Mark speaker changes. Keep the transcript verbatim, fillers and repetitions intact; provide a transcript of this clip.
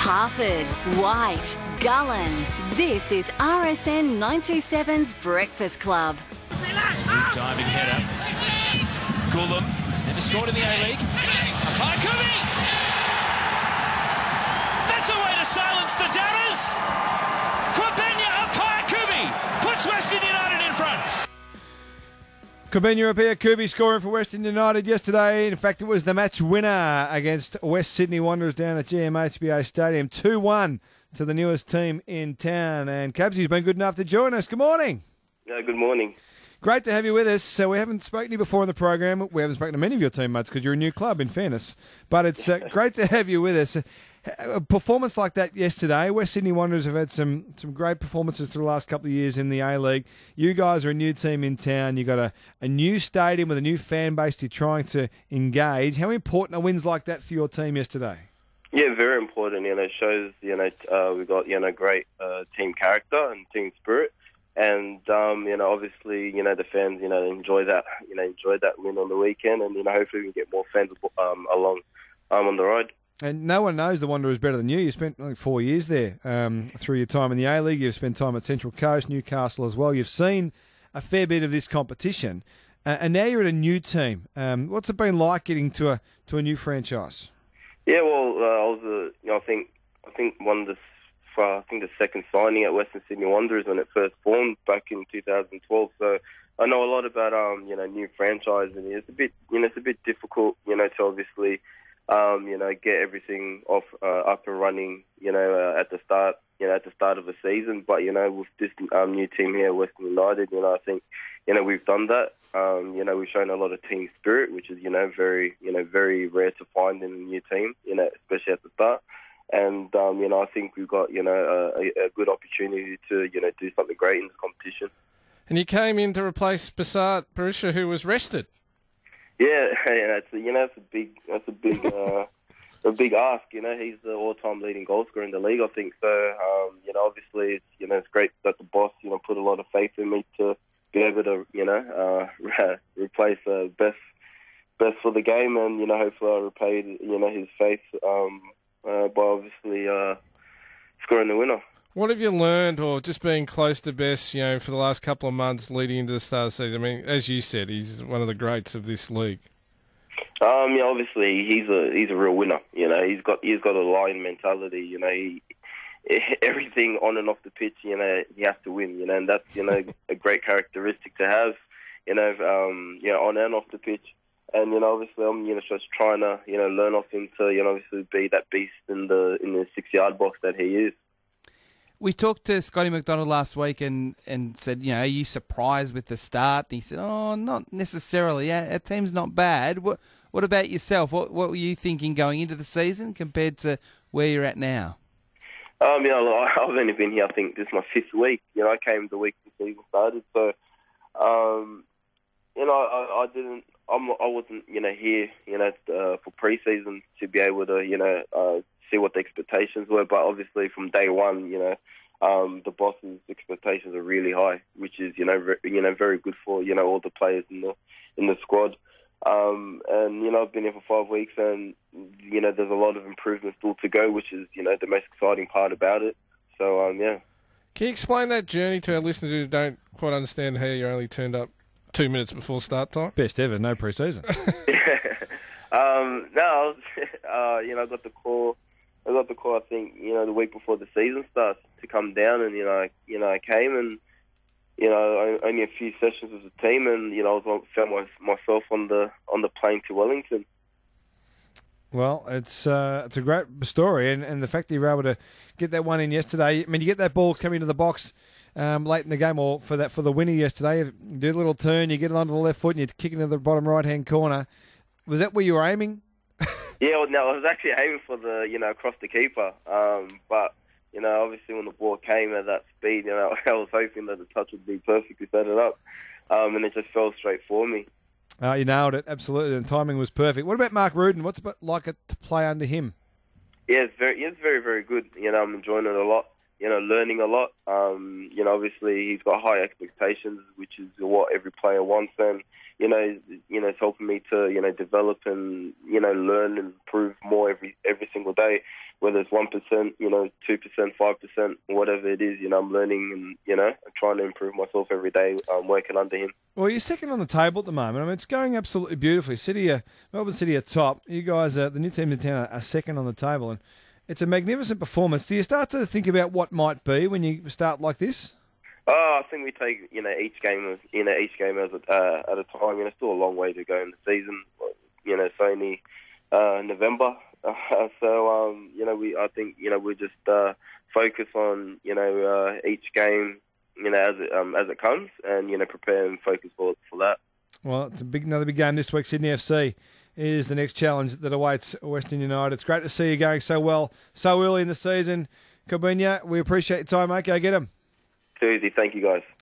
Speaker 1: Harford, White, Gullen. This is R S N nine two seven's Breakfast Club.
Speaker 2: Diving header. Gulam has never scored in the A-League. Paikuvi! That's a way to silence the doubters! Kwabenya Paikuvi puts Western United in front.
Speaker 3: Kwabenya Paikuvi scoring for Western United yesterday. In fact, it was the match winner against West Sydney Wanderers down at G M H B A Stadium. two one to the newest team in town. And Cabsy's been good enough to join us. Good morning.
Speaker 4: Yeah, good morning.
Speaker 3: Great to have you with us. So we haven't spoken to you before in the program. We haven't spoken to many of your teammates because you're a new club, in fairness. But it's uh, great to have you with us. A performance like that yesterday, West Sydney Wanderers have had some some great performances through the last couple of years in the A-League. You guys are a new team in town. You've got a, a new stadium with a new fan base you're trying to engage. How important are wins like that for your team yesterday?
Speaker 4: Yeah, very important. You know, it shows, you know, uh, we've got, you know, great uh, team character and team spirit. And, um, you know, obviously, you know, the fans, you know, enjoy that, you know, enjoy that win on the weekend. And, you know, hopefully we can get more fans um, along um, on the ride. And
Speaker 3: no one knows the Wanderers better than you. You spent like four years there um, through your time in the A-League. You've spent time at Central Coast, Newcastle as well. You've seen a fair bit of this competition. Uh, and now you're at a new team. Um, what's it been like getting to a to a new franchise?
Speaker 4: Yeah, well, uh, I was, uh, you know, I think I think one of the, uh, I think the second signing at Western Sydney Wanderers when it first formed back in two thousand twelve. So I know a lot about, um, you know, new franchise, and it's a bit, you know, it's a bit difficult, you know, to obviously. Um, you know, get everything off uh, up and running, you know, uh, at the start, you know, at the start of the season. But you know, with this um, new team here, Western United, you know, I think, you know, we've done that. Um, you know, we've shown a lot of team spirit, which is, you know, very, you know, very rare to find in a new team, you know, especially at the start. And um, you know, I think we've got, you know, a, a good opportunity to, you know, do something great in this competition.
Speaker 5: And you came in to replace Basart Parisha, who was rested.
Speaker 4: Yeah, yeah, that's a, you know, that's a big, that's a big, uh, a big ask. You know, he's the all-time leading goal scorer in the league, I think. So, um, you know, obviously, it's, you know, it's great that the boss, you know, put a lot of faith in me to be able to, you know, uh, replace uh, best, best for the game, and you know, hopefully, I repaid, you know, his faith um, uh, by obviously uh, scoring the winner.
Speaker 5: What have you learned, or just being close to best, you know, for the last couple of months leading into the start of the season? I mean, as you said, he's one of the greats of this league.
Speaker 4: Um, yeah, obviously he's a he's a real winner. You know, he's got he's got a lion mentality. You know, he, everything on and off the pitch, you know, he has to win. You know, and that's, you know, a great characteristic to have. You know, um, you know, on and off the pitch. And you know, obviously, I'm you know just trying to you know learn off him to you know obviously be that beast in the in the six yard box that he is.
Speaker 6: We talked to Scotty McDonald last week and, and said, you know, are you surprised with the start? And he said, oh, not necessarily. Our, our team's not bad. What What about yourself? What What were you thinking going into the season compared to where you're at now?
Speaker 4: Um, you know, I've only been here, I think, this is my fifth week. You know, I came the week the season started. So, um, you know, I, I didn't, I'm, I wasn't, you know, here, you know, uh, for pre-season to be able to, you know, uh, see what the expectations were, but obviously from day one, you know, um, the boss's expectations are really high, which is, you know, re- you know, very good for, you know, all the players in the in the squad. Um, and you know, I've been here for five weeks, and you know, there's a lot of improvement still to go, which is, you know, the most exciting part about it. So, um, yeah.
Speaker 5: Can you explain that journey to our listeners who don't quite understand how you only turned up two minutes before start time?
Speaker 3: Best ever, no pre-season.
Speaker 4: um, no, I was, uh, you know, I got the call. I got the call, I think, you know, the week before the season starts to come down, and, you know, I, you know, I came and, you know, only a few sessions with the team, and, you know, I was found my, myself on the on the plane to Wellington.
Speaker 3: Well, it's uh, it's a great story, and, and the fact that you were able to get that one in yesterday. I mean, you get that ball coming into the box um, late in the game, or for that for the winner yesterday. You do a little turn, you get it onto the left foot, and you kick it into the bottom right-hand corner. Was that where you were aiming?
Speaker 4: Yeah, well, no, I was actually aiming for the, you know, across the keeper. Um, but, you know, obviously when the ball came at that speed, you know, I was hoping that the touch would be perfect to set it up. Um, and it just fell straight for me.
Speaker 3: Uh, you nailed it, absolutely, and timing was perfect. What about Mark Rudin? What's it like it to play under him?
Speaker 4: Yeah, it's very, it's very, very good. You know, I'm enjoying it a lot. you know, learning a lot. Um, you know, obviously he's got high expectations, which is what every player wants. And you know, you know, it's helping me to you know develop and you know learn and improve more every every single day. Whether it's one percent, you know, two percent, five percent, whatever it is, you know, I'm learning and you know trying to improve myself every day. I'm working under him.
Speaker 3: Well, you're second on the table at the moment. I mean, it's going absolutely beautifully. City, are, Melbourne City are top. You guys, are, the new team in town, are second on the table, and it's a magnificent performance. Do you start to think about what might be when you start like this?
Speaker 4: Oh, I think we take you know each game as you know each game as a, uh, at a time. You know, still a long way to go in the season. You know, it's only uh, November, uh, so um, you know we. I think you know we just uh, focus on you know uh, each game. You know, as it um, as it comes, and you know, prepare and focus for for that.
Speaker 3: Well, it's a big another big game this week. Sydney F C is the next challenge that awaits Western United. It's great to see you going so well so early in the season, Corbina. We appreciate your time, mate. Go get them.
Speaker 4: Too easy. Thank you, guys.